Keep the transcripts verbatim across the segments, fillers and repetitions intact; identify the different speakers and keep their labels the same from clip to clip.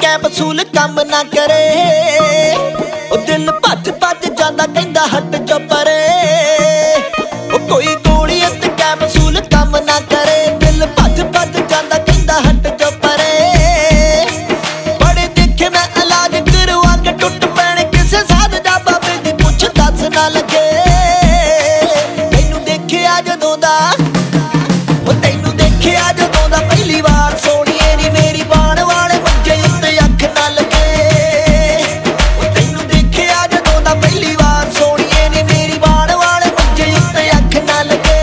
Speaker 1: capsule काम ना करे ओ दिल भज भज जांदा कहंदा हट जो परे ओ कोई गोली ते कैप्सूल काम ना करे दिल भज भज जांदा कहंदा हट जो परे बड़े देखे मैं इलाज करवा के टुट पैणे किसे साध दा बाबे दी पुछ दस ना लगे तैनू देखिया जदों दा ओ तैनू देखिया जदों दा पहली वार सोणीए नी मेरी बाण वाले मंजे उत्ते अख ना लगे ओ तैनू देखिया जदों दा पहली वार सोणीए नी मेरी बाण वाले मंजे उत्ते अख ना लगे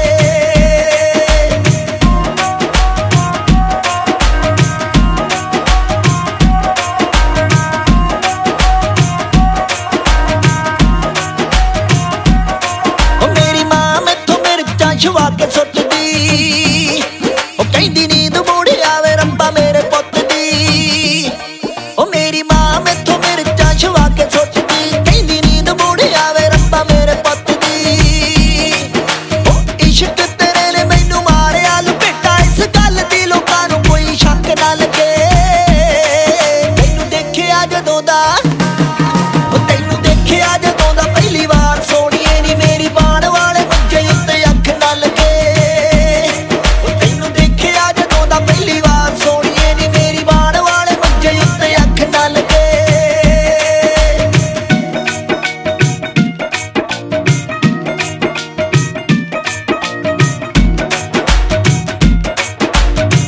Speaker 1: ओ मेरी मां मैथों मिर्चां छुआ के सुट्टदी ओ कहंदी नींद मूड़ी आवे रंबा मेरे पुत्त दी ओ मेरी मां मैथों मिर्चां छुआ के सुट्टदी कहंदी नींद मूड़ी आवे रंबा मेरे पुत्त दी ओ इश्क तेरे ने मैनू मारिया लपेटा इस गल दी लोकां नूं कोई शक ना लगे तैनू देखिया जदों दा ओ तैनू देखिया जदों दा पहली वार सोणीए नी मेरी बाण वाले मंजे उत्ते अख ना लगे ओ तैनू देखिया जदों दा पहली वार सोणीए नी मेरी बाण वाले मंजे उत्ते अख ना लगे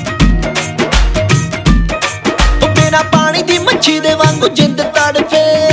Speaker 1: ओ बिना पानी दी मच्छी दे वांगू जिंद तड़फे